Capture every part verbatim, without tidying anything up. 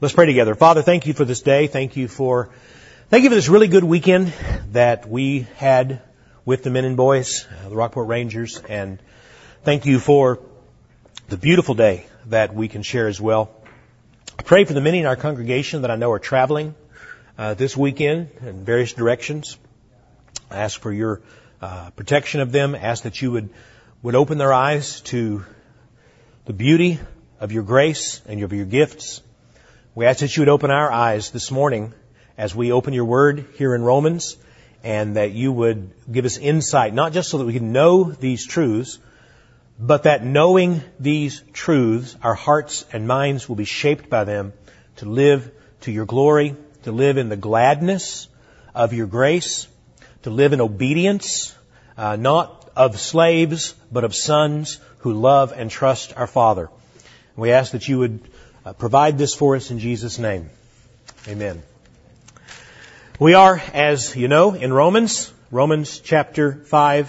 Let's pray together. Father, thank you for this day. Thank you for, thank you for this really good weekend that we had with the men and boys, uh, the Rockport Rangers, and thank you for the beautiful day that we can share as well. I pray for the many in our congregation that I know are traveling uh, this weekend in various directions. I ask for your uh, protection of them. I ask that you would, would open their eyes to the beauty of your grace and of your gifts. We ask that you would open our eyes this morning as we open your word here in Romans, and that you would give us insight, not just so that we can know these truths, but that knowing these truths, our hearts and minds will be shaped by them to live to your glory, to live in the gladness of your grace, to live in obedience, uh, not of slaves, but of sons who love and trust our Father. We ask that you would Uh, provide this for us in Jesus' name. Amen. We are, as you know, in Romans, Romans chapter five,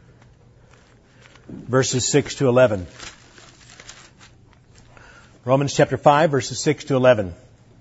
verses six to eleven. Romans chapter five, verses six to eleven.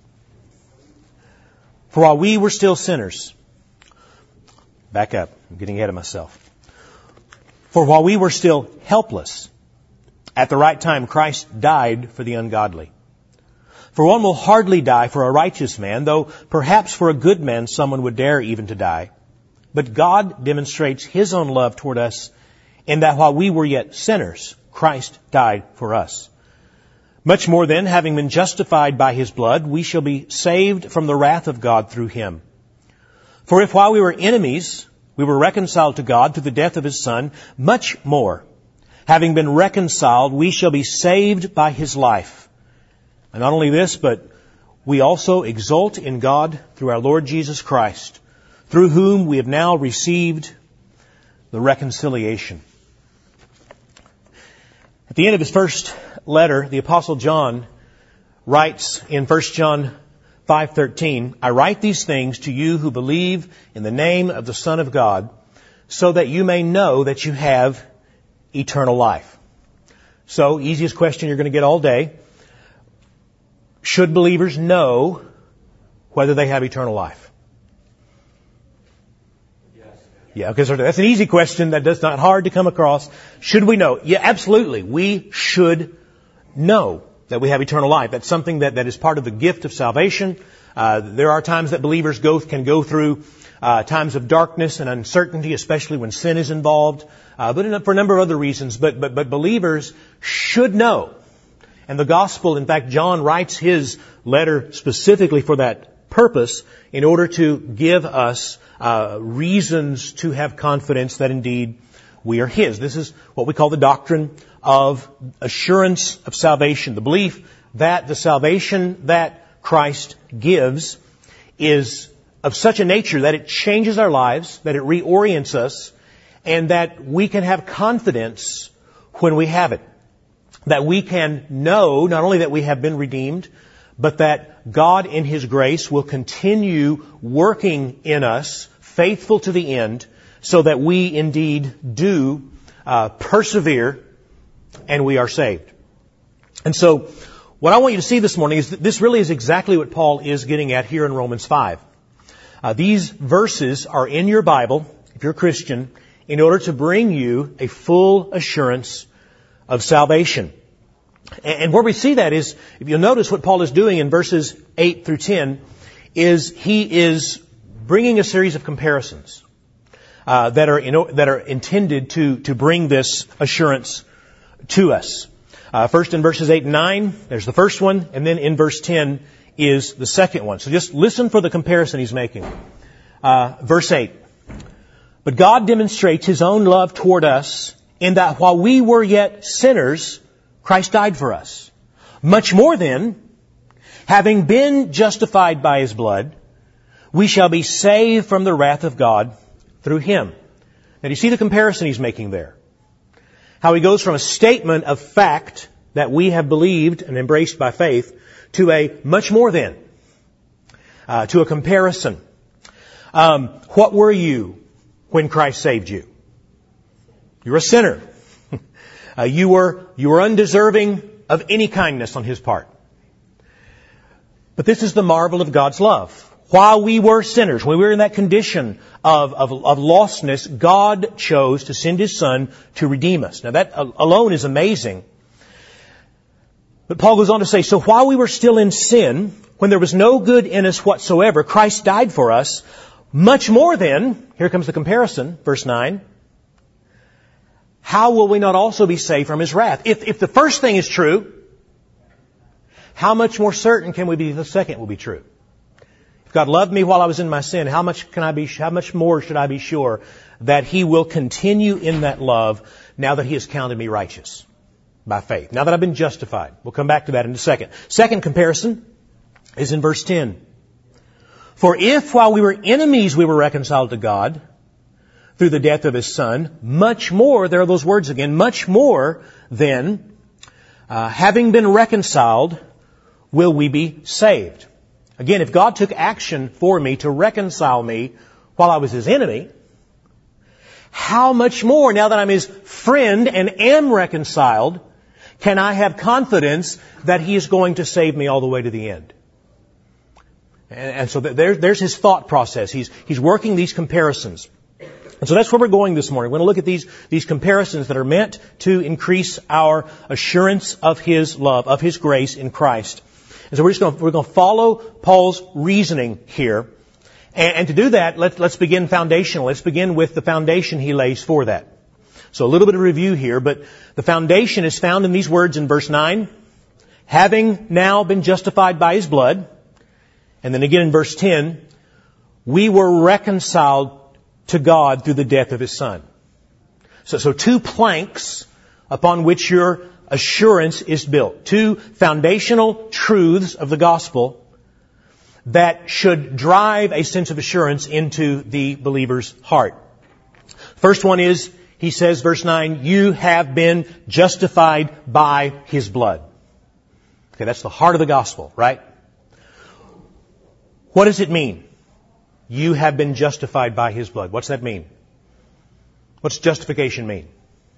For while we were still sinners, back up, I'm getting ahead of myself. For while we were still helpless, at the right time Christ died for the ungodly. For one will hardly die for a righteous man, though perhaps for a good man someone would dare even to die. But God demonstrates His own love toward us in that while we were yet sinners, Christ died for us. Much more then, having been justified by His blood, we shall be saved from the wrath of God through Him. For if while we were enemies, we were reconciled to God through the death of His Son, much more, having been reconciled, we shall be saved by His life. And not only this, but we also exult in God through our Lord Jesus Christ, through whom we have now received the reconciliation. At the end of his first letter, the Apostle John writes in First John five thirteen, I write these things to you who believe in the name of the Son of God, so that you may know that you have eternal life. So, easiest question you're going to get all day. Should believers know whether they have eternal life? Yes. Yeah, okay, so that's an easy question that is not hard to come across. Should we know? Yeah, absolutely. We should know that we have eternal life. That's something that, that is part of the gift of salvation. Uh, there are times that believers go, can go through uh, times of darkness and uncertainty, especially when sin is involved, uh, but in, for a number of other reasons. But, but, but believers should know. And the gospel, in fact, John writes his letter specifically for that purpose in order to give us uh, reasons to have confidence that indeed we are His. This is what we call the doctrine of assurance of salvation. The belief that the salvation that Christ gives is of such a nature that it changes our lives, that it reorients us, and that we can have confidence when we have it. That we can know not only that we have been redeemed, but that God in His grace will continue working in us, faithful to the end, so that we indeed do uh, persevere and we are saved. And so, what I want you to see this morning is that this really is exactly what Paul is getting at here in Romans five. Uh, these verses are in your Bible, if you're a Christian, in order to bring you a full assurance of salvation. And where we see that is, if you'll notice what Paul is doing in verses eight through ten, is he is bringing a series of comparisons uh, that are in, that are intended to to bring this assurance to us. Uh, first in verses eight and nine, there's the first one, and then in verse ten is the second one. So just listen for the comparison he's making. Uh, verse eight. But God demonstrates His own love toward us in that while we were yet sinners, Christ died for us. Much more then, having been justified by His blood, we shall be saved from the wrath of God through Him. Now, do you see the comparison he's making there? How he goes from a statement of fact that we have believed and embraced by faith to a much more than, uh, to a comparison. Um, what were you when Christ saved you? You're a sinner. uh, you were you were undeserving of any kindness on His part. But this is the marvel of God's love. While we were sinners, when we were in that condition of, of, of lostness, God chose to send His Son to redeem us. Now that alone is amazing. But Paul goes on to say, so while we were still in sin, when there was no good in us whatsoever, Christ died for us. Much more then, here comes the comparison, verse nine, how will we not also be saved from His wrath? If, if the first thing is true, how much more certain can we be the second will be true? If God loved me while I was in my sin, how much can I be, how much more should I be sure that He will continue in that love now that He has counted me righteous by faith? Now that I've been justified. We'll come back to that in a second. Second comparison is in verse ten. For if while we were enemies we were reconciled to God through the death of His Son, much more, there are those words again, much more then, uh, having been reconciled, will we be saved. Again, if God took action for me to reconcile me while I was His enemy, how much more, now that I'm His friend and am reconciled, can I have confidence that He is going to save me all the way to the end? And, and so there, there's His thought process. He's, he's working these comparisons. And so that's where we're going this morning. We're going to look at these, these comparisons that are meant to increase our assurance of His love, of His grace in Christ. And so we're just going to, we're going to follow Paul's reasoning here. And, and to do that, let's, let's begin foundational. Let's begin with the foundation he lays for that. So a little bit of review here, but the foundation is found in these words in verse nine. Having now been justified by His blood. And then again in verse ten, we were reconciled to God through the death of His Son. So, so two planks upon which your assurance is built. Two foundational truths of the gospel that should drive a sense of assurance into the believer's heart. First one is, he says, verse nine, you have been justified by His blood. Okay, that's the heart of the gospel, right? What does it mean? You have been justified by His blood. What's that mean? What's justification mean?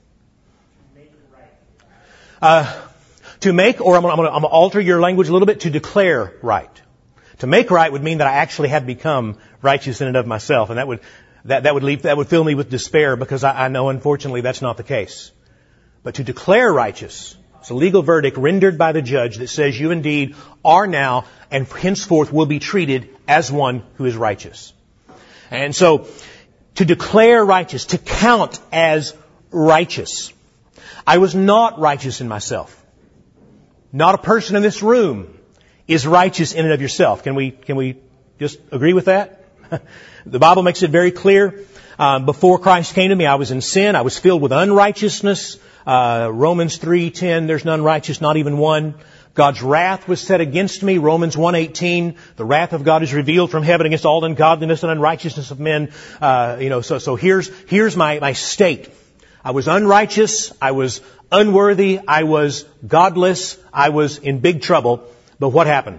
Uh, to make, or I'm going, to, I'm going to alter your language a little bit, to declare right. To make right would mean that I actually have become righteous in and of myself, and that would that that would leave that would fill me with despair because I, I know, unfortunately, that's not the case. But to declare righteous, it's a legal verdict rendered by the judge that says you indeed are now and henceforth will be treated as one who is righteous. And so, to declare righteous, to count as righteous. I was not righteous in myself. Not a person in this room is righteous in and of yourself. Can we, can we just agree with that? The Bible makes it very clear. Um, before Christ came to me, I was in sin. I was filled with unrighteousness. Uh, Romans three ten, there's none righteous, not even one. God's wrath was set against me. Romans one eighteen, the wrath of God is revealed from heaven against all ungodliness and unrighteousness of men. Uh, you know, so, so here's, here's my, my state. I was unrighteous. I was unworthy. I was godless. I was in big trouble. But what happened?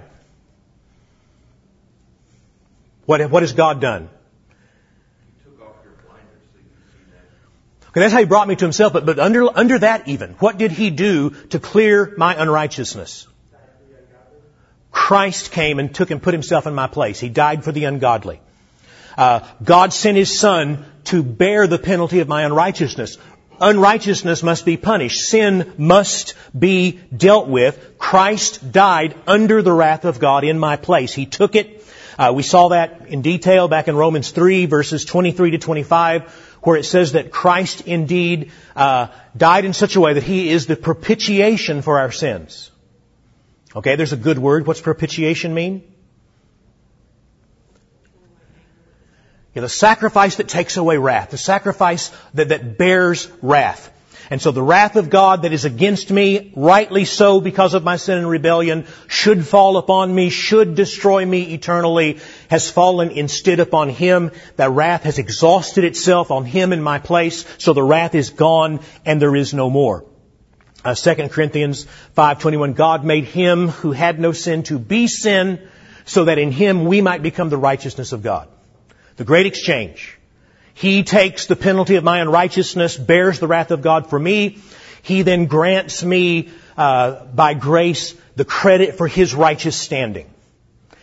What, what has God done? He took off your blinders so you can see that. Okay, that's how He brought me to Himself. But, but under, under that even, what did He do to clear my unrighteousness? Christ came and took and put Himself in my place. He died for the ungodly. Uh, God sent His Son to bear the penalty of my unrighteousness. Unrighteousness must be punished. Sin must be dealt with. Christ died under the wrath of God in my place. He took it. Uh, we saw that in detail back in Romans three, verses twenty-three to twenty-five, where it says that Christ indeed uh, died in such a way that He is the propitiation for our sins. Okay, there's a good word. What's propitiation mean? You know, the sacrifice that takes away wrath. The sacrifice that, that bears wrath. And so the wrath of God that is against me, rightly so because of my sin and rebellion, should fall upon me, should destroy me eternally, has fallen instead upon Him. That wrath has exhausted itself on Him in my place. So the wrath is gone and there is no more. Uh, Second Corinthians five twenty-one, God made Him who had no sin to be sin so that in Him we might become the righteousness of God. The great exchange. He takes the penalty of my unrighteousness, bears the wrath of God for me. He then grants me, uh, by grace, the credit for His righteous standing.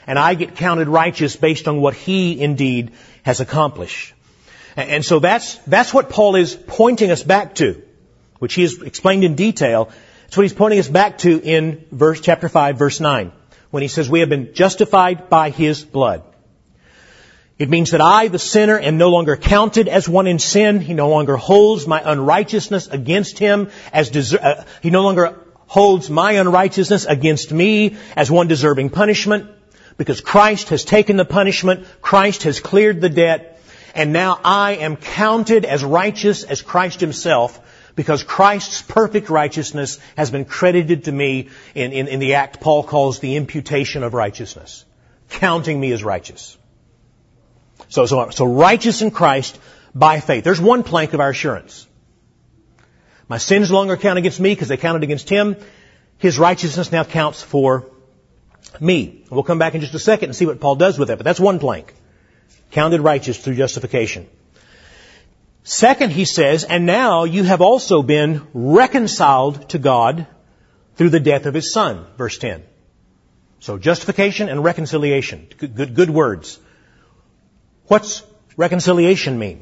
and I get counted righteous based on what He indeed has accomplished. And so that's, that's what Paul is pointing us back to, which he has explained in detail. It's what he's pointing us back to in verse, chapter five, verse nine, when he says, we have been justified by His blood. It means that I, the sinner, am no longer counted as one in sin. He no longer holds my unrighteousness against him as deser- uh, he no longer holds my unrighteousness against me as one deserving punishment, because Christ has taken the punishment, Christ has cleared the debt, and now I am counted as righteous as Christ Himself, because Christ's perfect righteousness has been credited to me in, in, in the act Paul calls the imputation of righteousness, counting me as righteous. So, so, so righteous in Christ by faith. There's one plank of our assurance. My sins no longer count against me because they counted against Him. His righteousness now counts for me. We'll come back in just a second and see what Paul does with that. But that's one plank. Counted righteous through justification. Second, he says, and now you have also been reconciled to God through the death of His Son. Verse ten. So justification and reconciliation. Good, good, good words. What's reconciliation mean?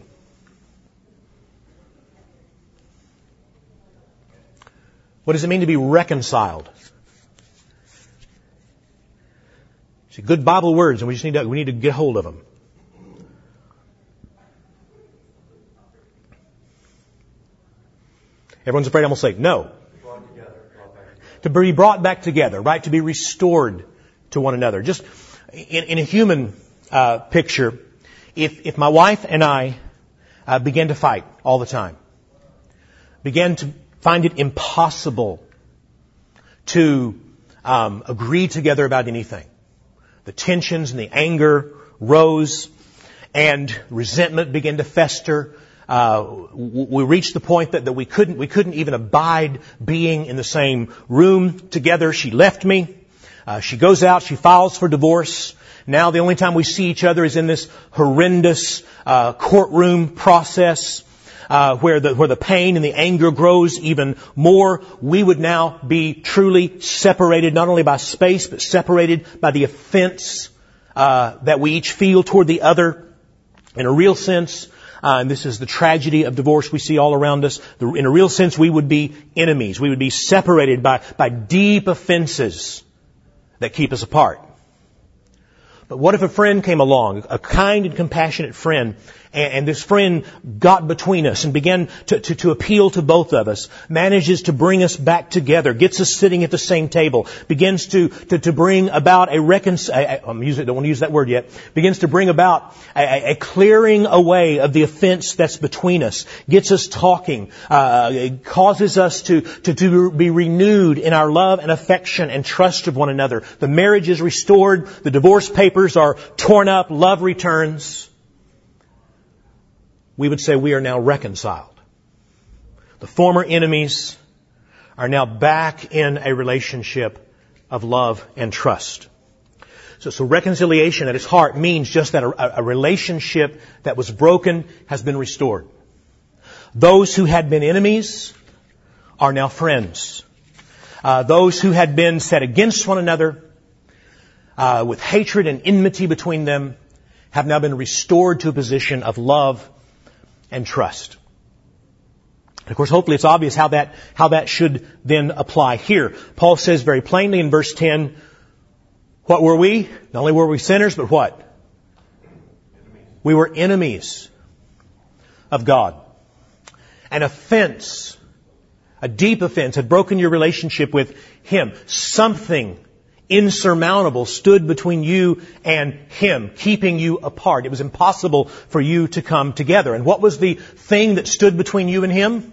What does it mean to be reconciled? See, good Bible words, and we just need to, we need to get hold of them. Everyone's afraid I'm going to say no. Brought together, brought back. To be brought back together, right? To be restored to one another. Just in, in a human uh, picture, if if my wife and I uh, began to fight all the time, began to find it impossible to um, agree together about anything, the tensions and the anger rose, and resentment began to fester. Uh, we reached the point that, that we couldn't, we couldn't even abide being in the same room together. She left me. Uh, she goes out. She files for divorce. Now the only time we see each other is in this horrendous, uh, courtroom process, uh, where the, where the pain and the anger grows even more. We would now be truly separated, not only by space, but separated by the offense, uh, that we each feel toward the other in a real sense. Uh, and this is the tragedy of divorce we see all around us. The, in a real sense, we would be enemies. We would be separated by, by deep offenses that keep us apart. But what if a friend came along, a kind and compassionate friend, and, and this friend got between us and began to, to, to appeal to both of us, manages to bring us back together, gets us sitting at the same table, begins to, to, to bring about a reconciliation, I'm using, don't want to use that word yet, begins to bring about a, a clearing away of the offense that's between us, gets us talking, uh, causes us to, to, to be renewed in our love and affection and trust of one another. The marriage is restored, the divorce papers are torn up, love returns. We would say we are now reconciled. The former enemies are now back in a relationship of love and trust. So, so reconciliation at its heart means just that a, a relationship that was broken has been restored. Those who had been enemies are now friends. Uh, those who had been set against one another, uh, with hatred and enmity between them, have now been restored to a position of love and trust. And of course, hopefully it's obvious how that, how that should then apply here. Paul says very plainly in verse ten, what were we? Not only were we sinners, but what? Enemies. We were enemies of God. An offense, a deep offense, had broken your relationship with Him. Something insurmountable stood between you and Him, keeping you apart. It was impossible for you to come together. And what was the thing that stood between you and Him?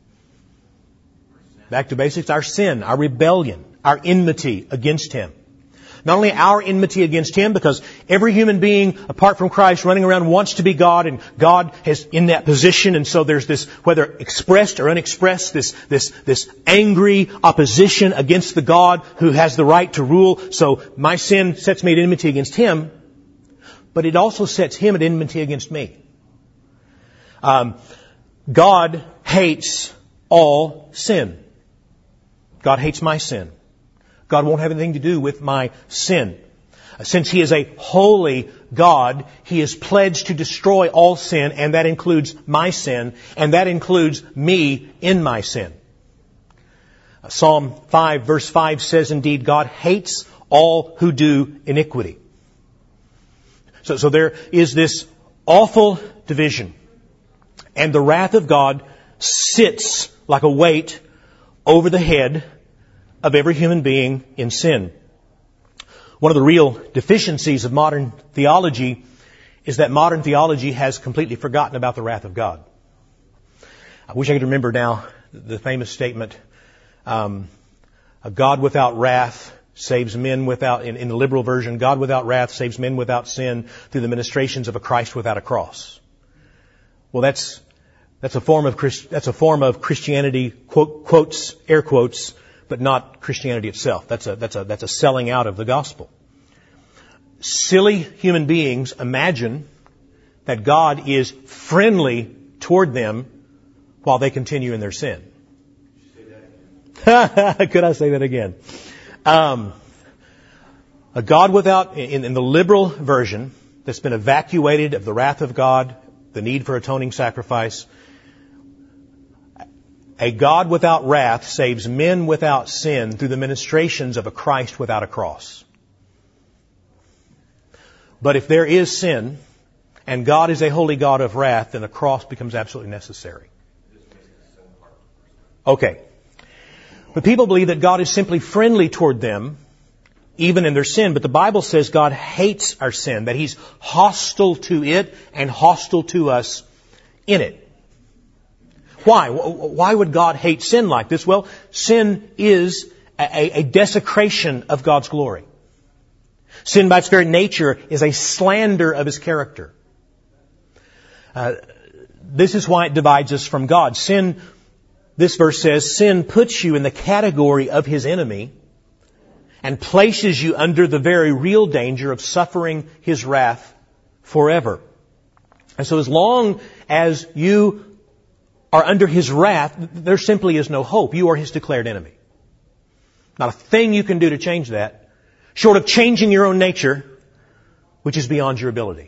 Back to basics, our sin, our rebellion, our enmity against Him. Not only our enmity against Him, because every human being apart from Christ running around wants to be God, and God is in that position, and so there's this, whether expressed or unexpressed, this, this, this angry opposition against the God who has the right to rule. So my sin sets me at enmity against Him, but it also sets Him at enmity against me. Um, God hates all sin. God hates my sin. God won't have anything to do with my sin. Since He is a holy God, He is pledged to destroy all sin, and that includes my sin, and that includes me in my sin. Psalm five verse five says, indeed, God hates all who do iniquity. So, so there is this awful division. And the wrath of God sits like a weight over the head of every human being in sin. One of the real deficiencies of modern theology is that modern theology has completely forgotten about the wrath of God. I wish I could remember now the famous statement, um, a God without wrath saves men without, in, in the liberal version, God without wrath saves men without sin through the ministrations of a Christ without a cross. Well, that's that's a form of Christ, that's a form of Christianity, quote, quotes, air quotes, but not Christianity itself. That's a that's a that's a selling out of the gospel. Silly human beings imagine that God is friendly toward them while they continue in their sin. Could I say that again? Um, a God without, in, in the liberal version, that's been evacuated of the wrath of God, the need for atoning sacrifice. A God without wrath saves men without sin through the ministrations of a Christ without a cross. But if there is sin, and God is a holy God of wrath, then a cross becomes absolutely necessary. Okay. But people believe that God is simply friendly toward them, even in their sin. But the Bible says God hates our sin, that He's hostile to it and hostile to us in it. Why? Why would God hate sin like this? Well, sin is a, a desecration of God's glory. Sin by its very nature is a slander of His character. Uh, this is why it divides us from God. Sin, this verse says, sin puts you in the category of His enemy and places you under the very real danger of suffering His wrath forever. And so as long as you are under His wrath, there simply is no hope. You are His declared enemy. Not a thing you can do to change that, short of changing your own nature, which is beyond your ability.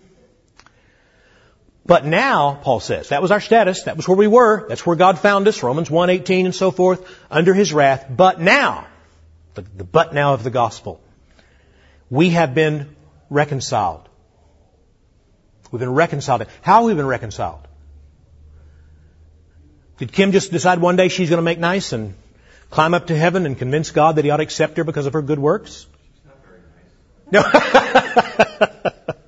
But now, Paul says, that was our status, that was where we were, that's where God found us, Romans one eighteen and so forth, under His wrath. But now, the, the but now of the gospel, we have been reconciled. We've been reconciled. How have we been reconciled? Did Kim just decide one day she's going to make nice and climb up to heaven and convince God that He ought to accept her because of her good works? She's not very nice. No.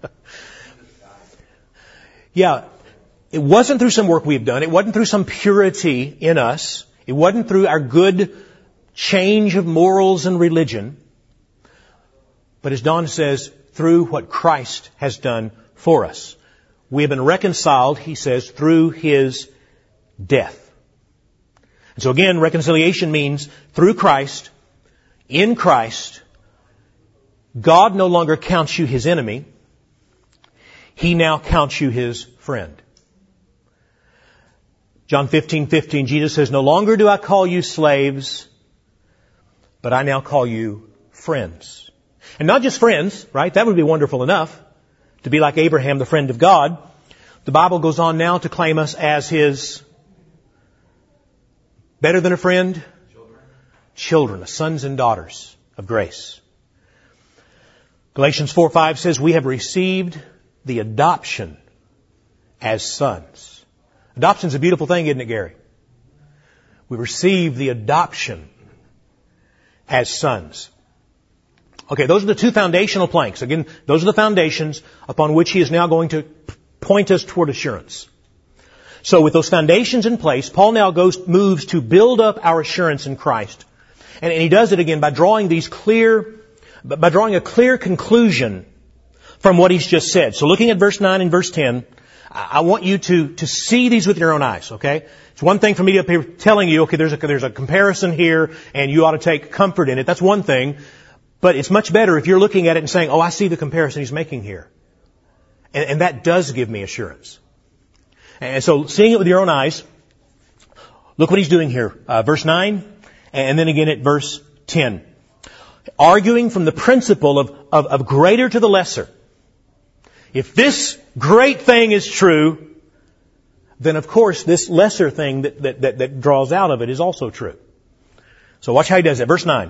Yeah, it wasn't through some work we've done. It wasn't through some purity in us. It wasn't through our good change of morals and religion. But as Don says, through what Christ has done for us. We have been reconciled, he says, through His death. And so again, reconciliation means through Christ, in Christ, God no longer counts you His enemy. He now counts you His friend. John fifteen fifteen, Jesus says, no longer do I call you slaves, but I now call you friends. And not just friends, right? That would be wonderful enough to be like Abraham, the friend of God. The Bible goes on now to claim us as His better than a friend, Children. Children, sons and daughters of grace. Galatians four five says, we have received the adoption as sons. Adoption's a beautiful thing, isn't it, Gary? We receive the adoption as sons. Okay, those are the two foundational planks. Again, those are the foundations upon which he is now going to point us toward assurance. So with those foundations in place, Paul now goes, moves to build up our assurance in Christ. And, and he does it again by drawing these clear, by drawing a clear conclusion from what he's just said. So looking at verse nine and verse ten, I want you to, to see these with your own eyes, okay? It's one thing for me up here telling you, okay, there's a, there's a comparison here and you ought to take comfort in it. That's one thing. But it's much better if you're looking at it and saying, oh, I see the comparison he's making here. And, and that does give me assurance. And so seeing it with your own eyes, look what he's doing here. Uh, verse nine and then again at verse ten. arguing from the principle of, of, of greater to the lesser. If this great thing is true, then of course this lesser thing that, that, that, that draws out of it is also true. So watch how he does it. Verse nine.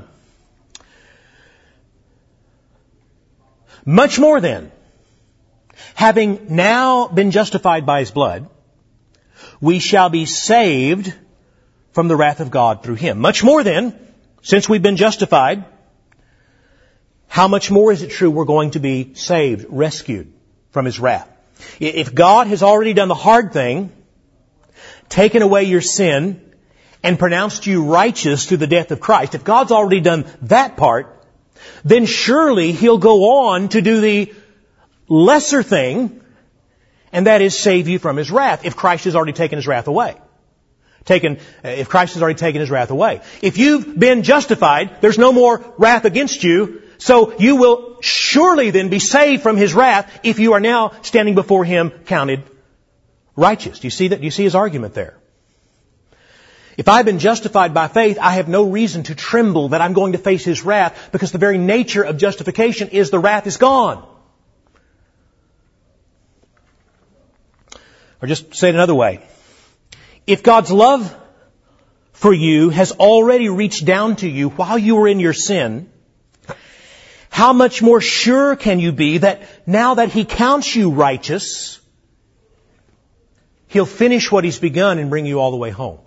Much more then, having now been justified by His blood, we shall be saved from the wrath of God through Him. Much more then, since we've been justified, how much more is it true we're going to be saved, rescued from His wrath? If God has already done the hard thing, taken away your sin, and pronounced you righteous through the death of Christ, if God's already done that part, then surely He'll go on to do the lesser thing, and that is save you from His wrath, if Christ has already taken His wrath away. Taken, if Christ has already taken His wrath away. If you've been justified, there's no more wrath against you, so you will surely then be saved from His wrath if you are now standing before Him counted righteous. Do you see that? Do you see his argument there? If I've been justified by faith, I have no reason to tremble that I'm going to face His wrath, because the very nature of justification is the wrath is gone. Or just say it another way. If God's love for you has already reached down to you while you were in your sin, how much more sure can you be that now that He counts you righteous, He'll finish what He's begun and bring you all the way home?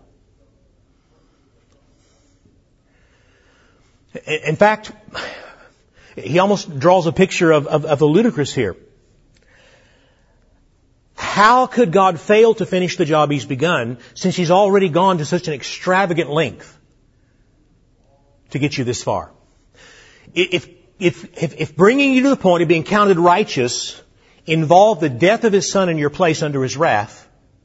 In fact, he almost draws a picture of, of, of the ludicrous here. How could God fail to finish the job He's begun, since He's already gone to such an extravagant length to get you this far? If, if, if, if bringing you to the point of being counted righteous involved the death of His Son in your place under His wrath,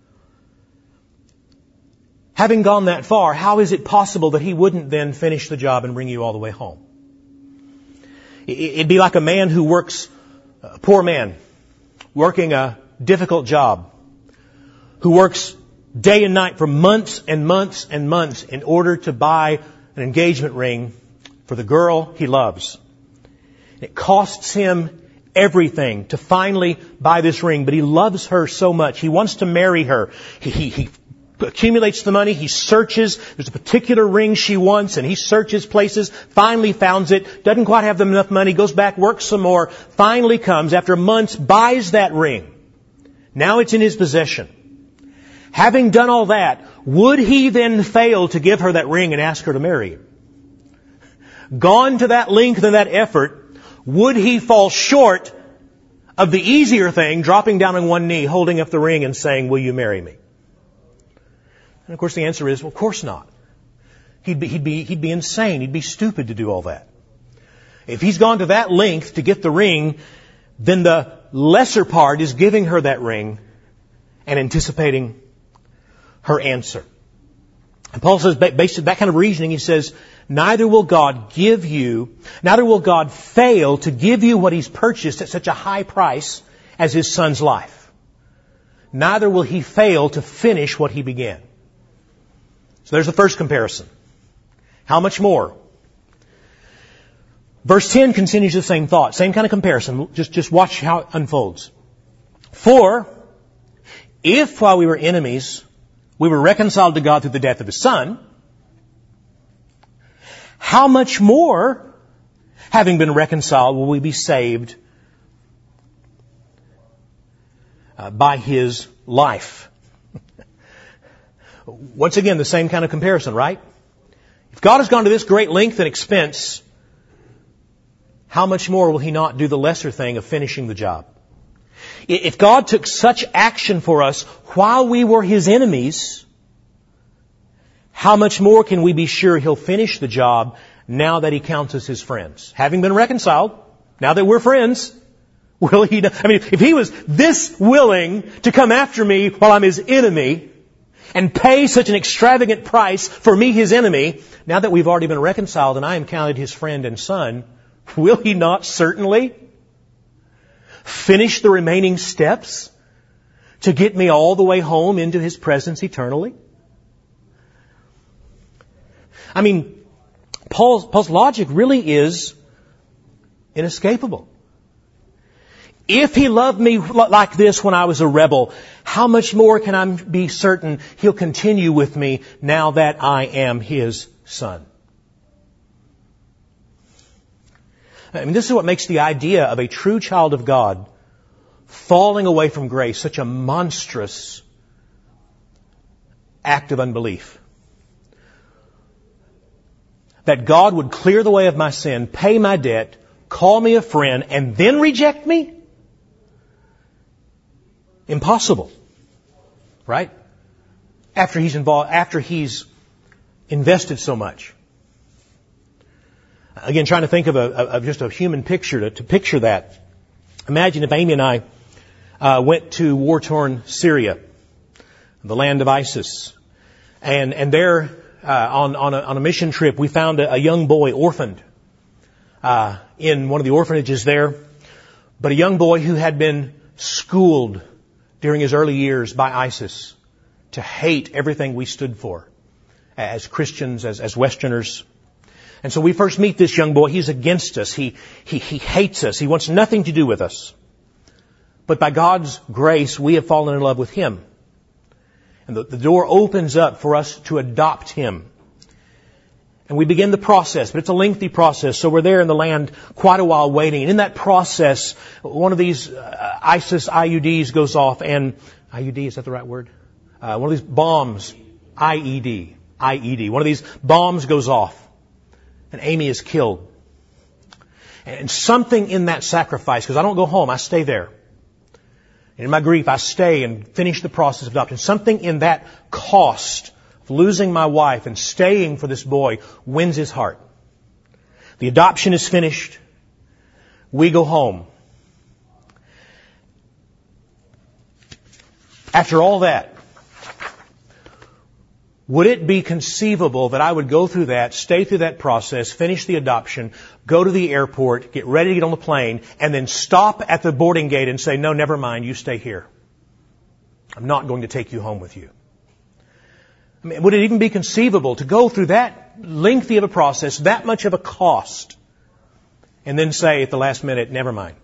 having gone that far, how is it possible that He wouldn't then finish the job and bring you all the way home? It'd be like a man who works, a poor man, working a difficult job, who works day and night for months and months and months in order to buy an engagement ring for the girl he loves. It costs him everything to finally buy this ring, but he loves her so much. He wants to marry her. He, he, he accumulates the money. He searches. There's a particular ring she wants, and he searches places. Finally finds it. Doesn't quite have enough money. Goes back, works some more. Finally comes, after months, buys that ring. Now it's in his possession. Having done all that, would he then fail to give her that ring and ask her to marry him? Gone to that length and that effort, would he fall short of the easier thing, dropping down on one knee, holding up the ring and saying, "Will you marry me?" And of course the answer is, well, of course not. He'd be, he'd be, he'd be insane. He'd be stupid to do all that. If he's gone to that length to get the ring, then the lesser part is giving her that ring and anticipating her answer. And Paul says, based on that kind of reasoning, he says, neither will God give you, neither will God fail to give you what He's purchased at such a high price as His Son's life. Neither will He fail to finish what He began. So there's the first comparison. How much more? Verse ten continues the same thought, same kind of comparison. Just, just watch how it unfolds. For, if while we were enemies, we were reconciled to God through the death of His Son, how much more, having been reconciled, will we be saved uh, by His life? Once again, the same kind of comparison, right? If God has gone to this great length and expense, how much more will He not do the lesser thing of finishing the job? If God took such action for us while we were His enemies, how much more can we be sure He'll finish the job now that He counts us His friends? Having been reconciled, now that we're friends, will He... I mean, if He was this willing to come after me while I'm His enemy and pay such an extravagant price for me, His enemy, now that we've already been reconciled and I am counted His friend and son, will He not certainly finish the remaining steps to get me all the way home into His presence eternally? I mean, Paul's, Paul's logic really is inescapable. If He loved me like this when I was a rebel, how much more can I be certain He'll continue with me now that I am His son? I mean, this is what makes the idea of a true child of God falling away from grace such a monstrous act of unbelief. That God would clear the way of my sin, pay my debt, call me a friend, and then reject me? Impossible. Right? After He's involved, after He's invested so much. Again, trying to think of a, of just a human picture to, to picture that. Imagine if Amy and I uh, went to war-torn Syria, the land of ISIS, and and there uh, on on a, on a mission trip we found a, a young boy orphaned uh, in one of the orphanages there, but a young boy who had been schooled during his early years by ISIS to hate everything we stood for as Christians, as as Westerners. And so we first meet this young boy. He's against us. He, he, he hates us. He wants nothing to do with us. But by God's grace, we have fallen in love with him. And the, the door opens up for us to adopt him. And we begin the process, but it's a lengthy process. So we're there in the land quite a while waiting. And in that process, one of these uh, ISIS I U Ds goes off and, I U D, is that the right word? Uh, one of these bombs, I E D, I E D. One of these bombs goes off. And Amy is killed. And something in that sacrifice, because I don't go home, I stay there. And in my grief, I stay and finish the process of adoption. Something in that cost of losing my wife and staying for this boy wins his heart. The adoption is finished. We go home. After all that, would it be conceivable that I would go through that, stay through that process, finish the adoption, go to the airport, get ready to get on the plane, and then stop at the boarding gate and say, no, never mind, you stay here. I'm not going to take you home with you. I mean, would it even be conceivable to go through that lengthy of a process, that much of a cost, and then say at the last minute, never mind?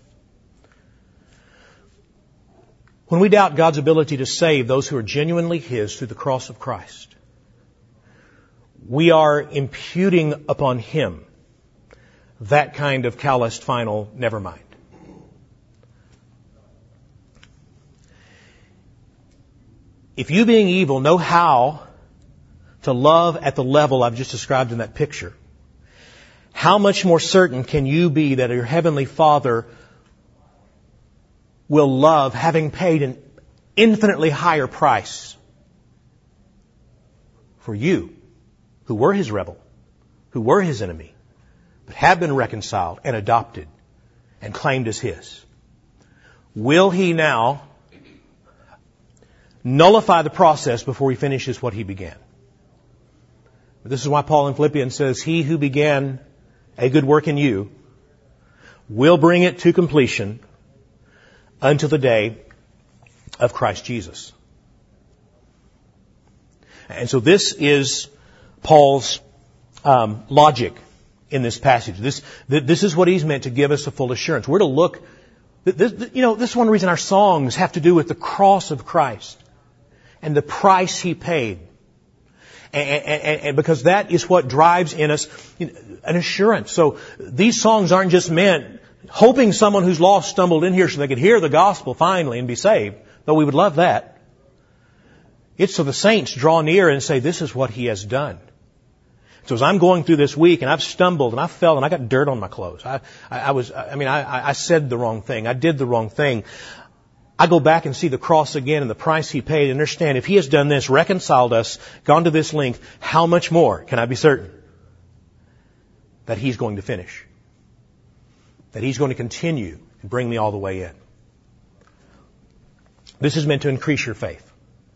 When we doubt God's ability to save those who are genuinely His through the cross of Christ, we are imputing upon Him that kind of calloused final never mind. If you being evil know how to love at the level I've just described in that picture, how much more certain can you be that your Heavenly Father will love, having paid an infinitely higher price for you, who were His rebel, who were His enemy, but have been reconciled and adopted and claimed as His. Will He now nullify the process before He finishes what He began? This is why Paul in Philippians says, He who began a good work in you will bring it to completion until the day of Christ Jesus. And so this is Paul's um, logic in this passage. This this is what he's meant to give us a full assurance. We're to look. This, you know, this is one reason our songs have to do with the cross of Christ and the price He paid, and, and, and because that is what drives in us an assurance. So these songs aren't just meant hoping someone who's lost stumbled in here so they could hear the gospel finally and be saved, though we would love that. It's so the saints draw near and say, this is what He has done. So as I'm going through this week and I've stumbled and I fell and I got dirt on my clothes. I, I, I was, I mean, I, I said the wrong thing. I did the wrong thing. I go back and see the cross again and the price He paid and understand if He has done this, reconciled us, gone to this length, how much more can I be certain that He's going to finish? That He's going to continue and bring me all the way in. This is meant to increase your faith.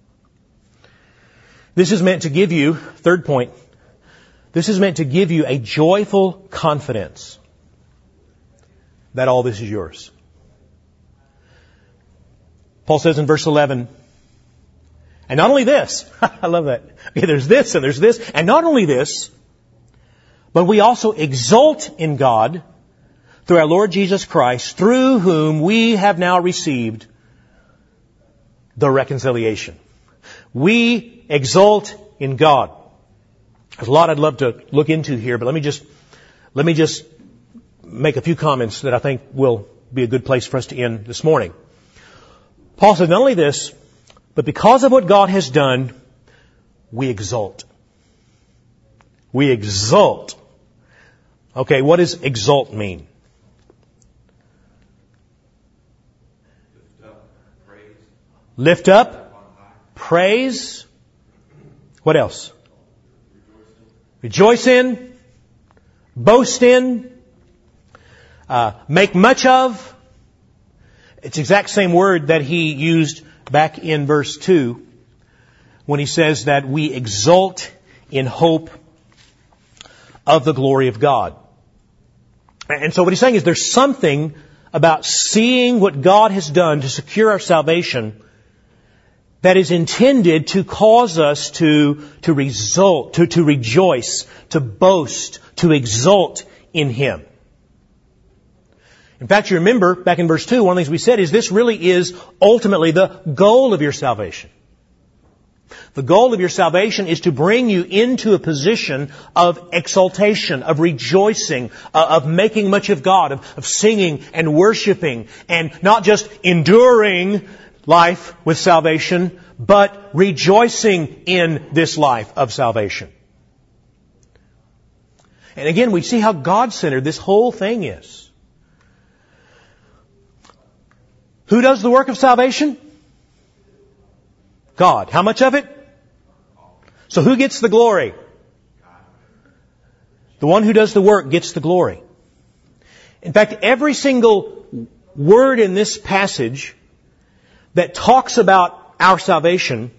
This is meant to give you, third point, this is meant to give you a joyful confidence that all this is yours. Paul says in verse eleven, and not only this, I love that. Okay, there's this and there's this, and not only this, but we also exult in God through our Lord Jesus Christ, through whom we have now received the reconciliation. We exult in God. There's a lot I'd love to look into here, but let me just, let me just make a few comments that I think will be a good place for us to end this morning. Paul says not only this, but because of what God has done, we exult. We exult. Okay, what does exult mean? Lift up, praise. Lift up, praise. What else? Rejoice in, boast in, uh, make much of. It's the exact same word that he used back in verse two when he says that we exult in hope of the glory of God. And so what he's saying is there's something about seeing what God has done to secure our salvation that is intended to cause us to, to result, to, to rejoice, to boast, to exult in Him. In fact, you remember back in verse two, one of the things we said is this really is ultimately the goal of your salvation. The goal of your salvation is to bring you into a position of exaltation, of rejoicing, uh, of making much of God, of, of singing and worshiping, and not just enduring life with salvation, but rejoicing in this life of salvation. And again, we see how God-centered this whole thing is. Who does the work of salvation? God. How much of it? So who gets the glory? The one who does the work gets the glory. In fact, every single word in this passage that talks about our salvation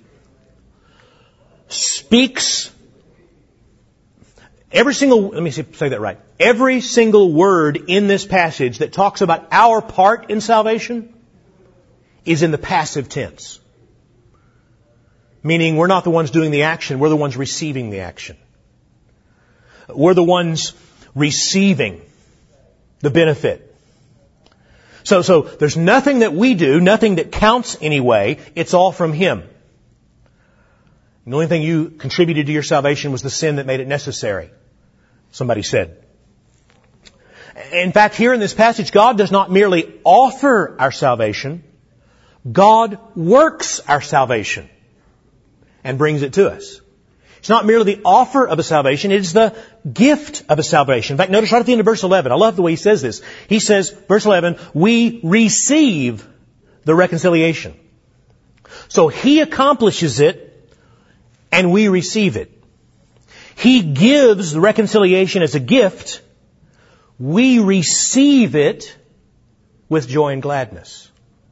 speaks, every single, let me say that right. Every single word in this passage that talks about our part in salvation is in the passive tense. Meaning we're not the ones doing the action, we're the ones receiving the action. We're the ones receiving the benefit. So, so there's nothing that we do, nothing that counts anyway. It's all from Him. The only thing you contributed to your salvation was the sin that made it necessary, somebody said. In fact, here in this passage, God does not merely offer our salvation, God works our salvation and brings it to us. It's not merely the offer of a salvation, it is the gift of a salvation. In fact, notice right at the end of verse eleven, I love the way he says this. He says, verse eleven, we receive the reconciliation. So He accomplishes it and we receive it. He gives the reconciliation as a gift. We receive it with joy and gladness.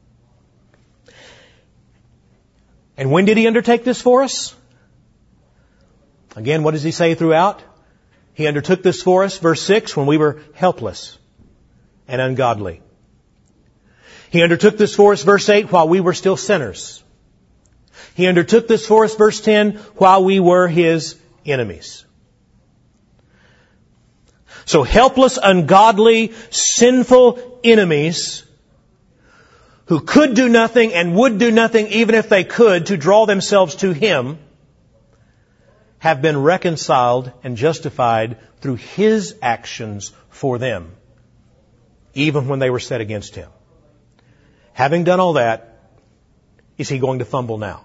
And when did He undertake this for us? Again, what does He say throughout? He undertook this for us, verse six, when we were helpless and ungodly. He undertook this for us, verse eight, while we were still sinners. He undertook this for us, verse ten, while we were His enemies. So helpless, ungodly, sinful enemies who could do nothing and would do nothing even if they could to draw themselves to Him, have been reconciled and justified through His actions for them, even when they were set against Him. Having done all that, is He going to fumble now?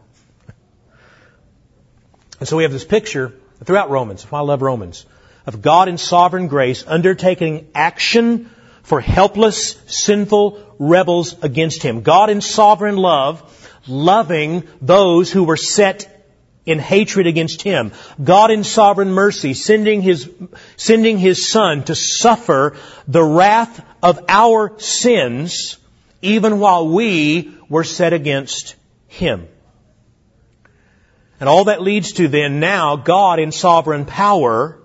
And so we have this picture throughout Romans, I love Romans, of God in sovereign grace undertaking action for helpless, sinful rebels against Him. God in sovereign love, loving those who were set in hatred against Him. God in sovereign mercy, sending His, sending His Son to suffer the wrath of our sins, even while we were set against Him. And all that leads to then now God in sovereign power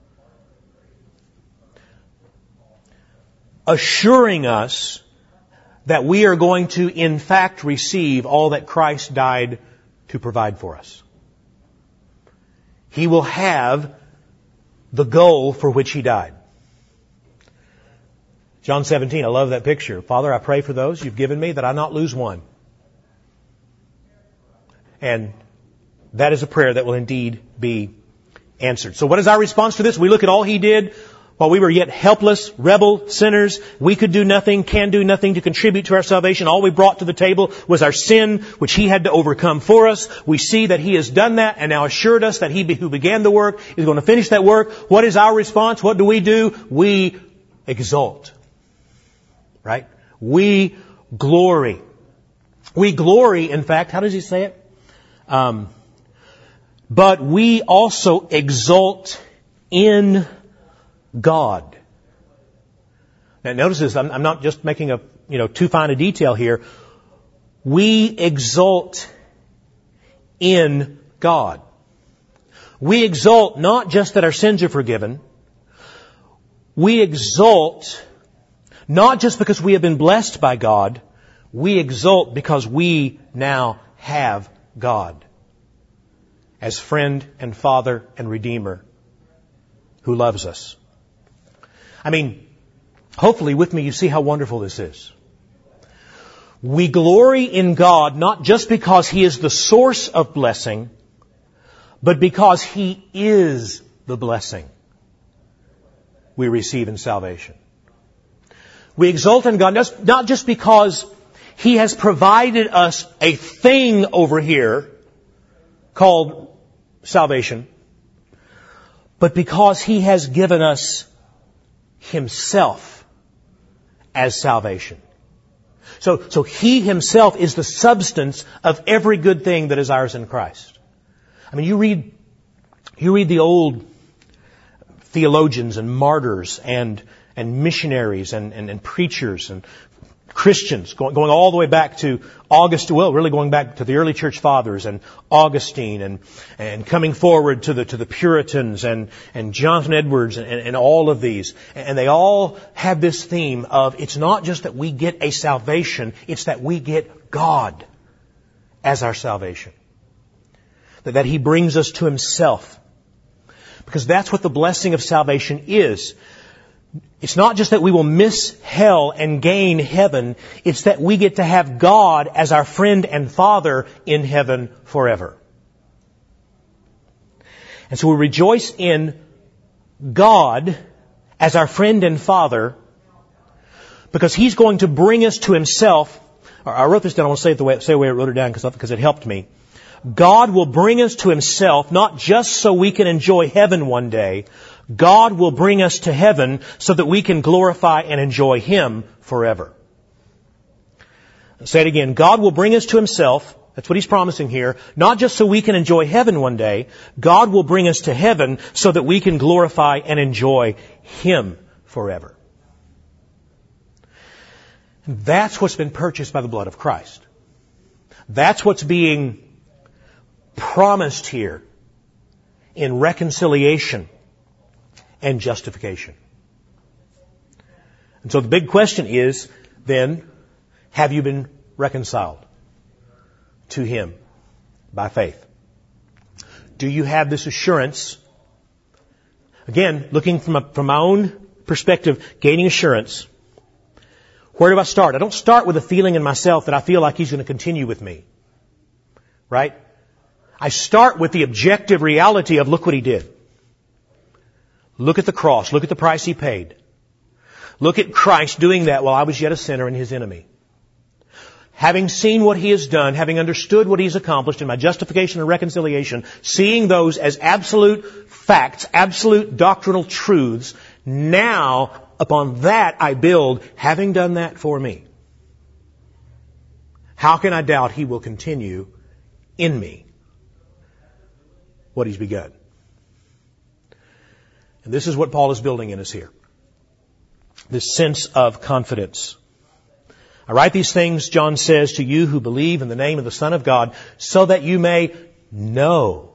assuring us that we are going to in fact receive all that Christ died to provide for us. He will have the goal for which He died. John seventeen, I love that picture. Father, I pray for those You've given me that I not lose one. And that is a prayer that will indeed be answered. So what is our response to this? We look at all He did while we were yet helpless, rebel, sinners. We could do nothing, can do nothing to contribute to our salvation. All we brought to the table was our sin, which He had to overcome for us. We see that He has done that and now assured us that He who began the work is going to finish that work. What is our response? What do we do? We exult. Right? We glory. We glory, in fact, how does He say it? Um, but we also exult in God. Now notice this, I'm, I'm not just making a, you know, too fine a detail here. We exult in God. We exult not just that our sins are forgiven. We exult not just because we have been blessed by God. We exult because we now have God as friend and Father and Redeemer who loves us. I mean, hopefully with me you see how wonderful this is. We glory in God not just because He is the source of blessing, but because He is the blessing we receive in salvation. We exult in God not just because He has provided us a thing over here called salvation, but because He has given us Himself as salvation. So, so He Himself is the substance of every good thing that is ours in Christ. I mean, you read, you read the old theologians and martyrs and, and missionaries and, and, and preachers and Christians, going, going all the way back to Augustine, well, really going back to the early church fathers and Augustine and, and coming forward to the, to the Puritans and, and Jonathan Edwards and, and all of these. And they all have this theme of it's not just that we get a salvation, it's that we get God as our salvation. That, that He brings us to Himself. Because that's what the blessing of salvation is. It's not just that we will miss hell and gain heaven. It's that we get to have God as our friend and Father in heaven forever. And so we rejoice in God as our friend and Father because He's going to bring us to Himself. I wrote this down. I want to say it the way, say the way I wrote it down because, because it helped me. God will bring us to Himself not just so we can enjoy heaven one day. God will bring us to heaven so that we can glorify and enjoy Him forever. I'll say it again. God will bring us to Himself. That's what He's promising here. Not just so we can enjoy heaven one day. God will bring us to heaven so that we can glorify and enjoy Him forever. And that's what's been purchased by the blood of Christ. That's what's being promised here in reconciliation and justification. And so the big question is, then, have you been reconciled to Him by faith? Do you have this assurance? Again, looking from, a, from my own perspective, gaining assurance. Where do I start? I don't start with a feeling in myself that I feel like He's going to continue with me. Right? I start with the objective reality of look what He did. Look at the cross. Look at the price He paid. Look at Christ doing that while I was yet a sinner and His enemy. Having seen what He has done, having understood what He's accomplished in my justification and reconciliation, seeing those as absolute facts, absolute doctrinal truths, now upon that I build, having done that for me. How can I doubt He will continue in me what He's begun? And this is what Paul is building in us here. This sense of confidence. I write these things, John says, to you who believe in the name of the Son of God, so that you may know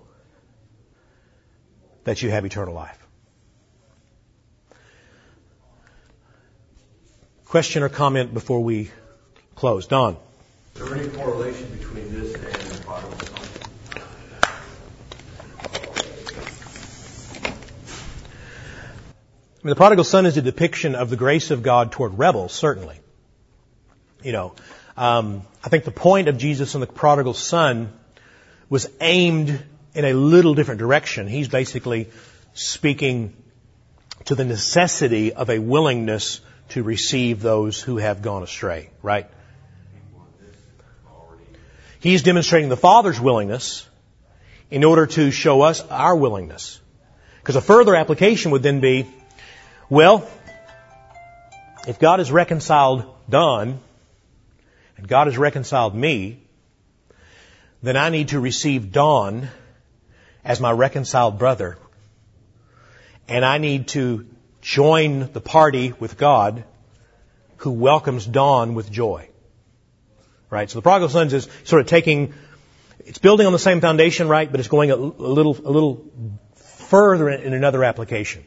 that you have eternal life. Question or comment before we close? Don. Is there any correlation between this and the prodigal son? mean, the prodigal son is a depiction of the grace of God toward rebels, certainly. You know, um, I think the point of Jesus and the prodigal son was aimed in a little different direction. He's basically speaking to the necessity of a willingness to receive those who have gone astray, right? He's demonstrating the Father's willingness in order to show us our willingness. Because a further application would then be, well, if God has reconciled Don, and God has reconciled me, then I need to receive Don as my reconciled brother. And I need to join the party with God who welcomes Don with joy. Right? So the prodigal son is sort of taking, it's building on the same foundation, right? But it's going a, a little, a little further in, in another application.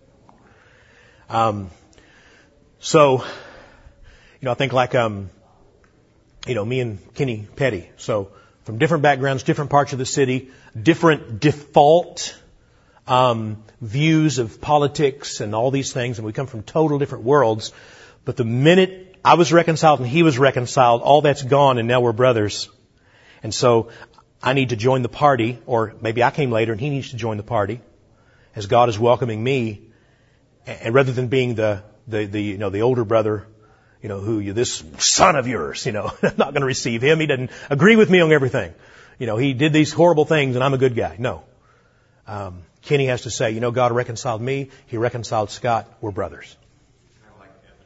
Um, so, you know, I think like, um, you know, me and Kenny Petty. So from different backgrounds, different parts of the city, different default um, views of politics and all these things, and we come from total different worlds. But the minute I was reconciled and he was reconciled, all that's gone, and now we're brothers. And so I need to join the party, or maybe I came later and he needs to join the party, as God is welcoming me. And rather than being the the, the you know the older brother, you know, who you this son of yours, you know, I'm not going to receive him. He doesn't agree with me on everything. You know, he did these horrible things, and I'm a good guy. No. Um, Kenny has to say, you know, God reconciled me. He reconciled Scott. We're brothers. Kind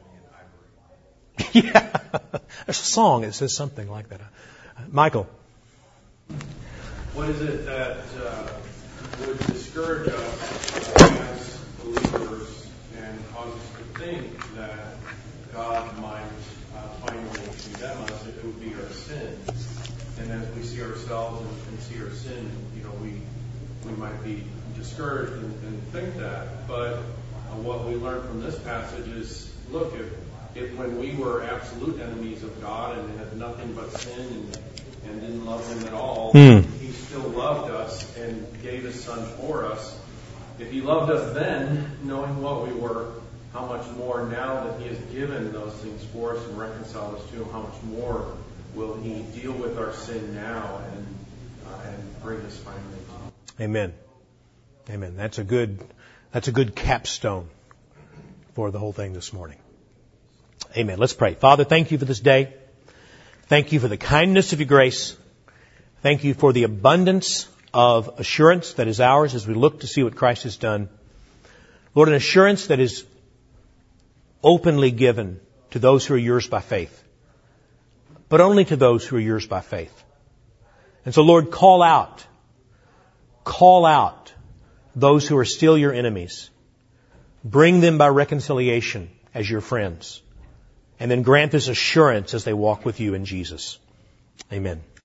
of like Ebony and Ivory. Yeah. There's a song that says something like that. Uh, Michael. What is it that uh, would discourage us as believers and cause us to think that God might uh, finally condemn us if it would be our sin? And as we see ourselves and, and see our sin, you know, we we might be discouraged and, and think that. But uh, what we learn from this passage is, look, if, if when we were absolute enemies of God and had nothing but sin and, and didn't love Him at all, Hmm. He still loved us and gave His Son for us. If He loved us then, knowing what we were, how much more now that He has given those things for us and reconciled us to Him, how much more will He deal with our sin now and uh, and bring us finally to Him? Amen. Amen. That's a good, that's a good capstone for the whole thing this morning. Amen. Let's pray. Father, thank you for this day. Thank you for the kindness of your grace. Thank you for the abundance of assurance that is ours as we look to see what Christ has done. Lord, an assurance that is openly given to those who are yours by faith, but only to those who are yours by faith. And so, Lord, call out, call out those who are still your enemies. Bring them by reconciliation as your friends. And then grant this assurance as they walk with you in Jesus. Amen.